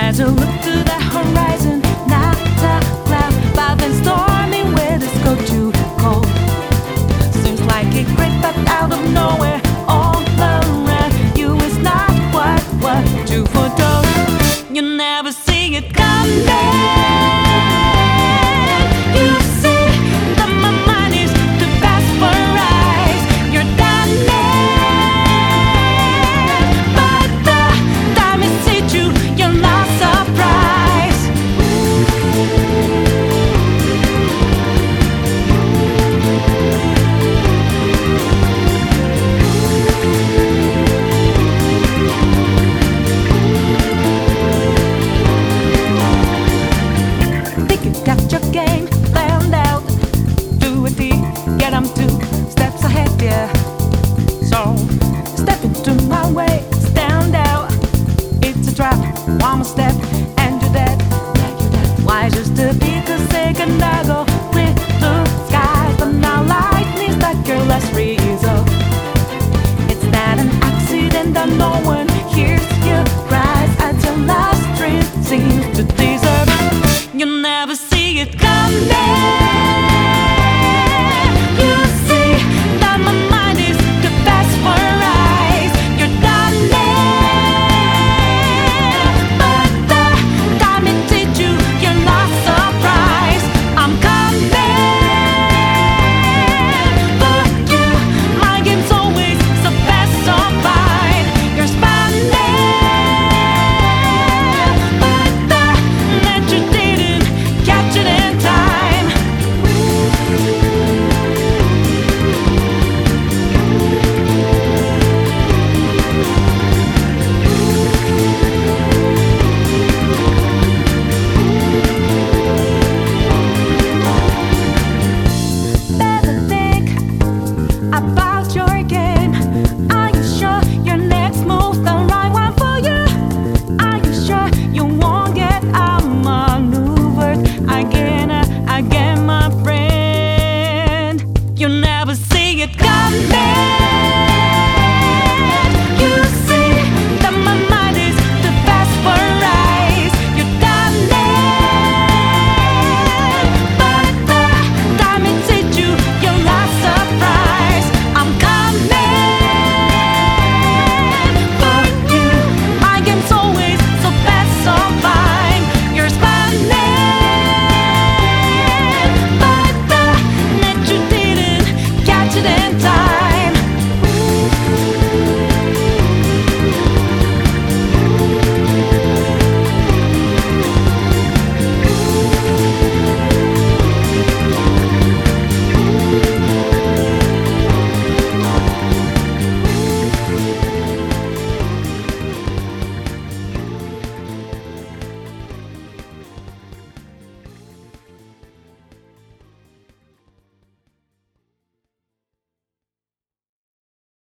As I look to the horizon, not a cloud, but then stormy weather's go too cold. Seems like it crept up out of nowhere, all around you. It's not what you foretold. You never see it coming. You see that my mind is too fast for eyes. You're done, but the time it hit you, you're not surprised. Think you got your game planned out. Do it deep, get 'em 2 steps ahead, yeah. So step into my way, stand out. It's a trap, one more step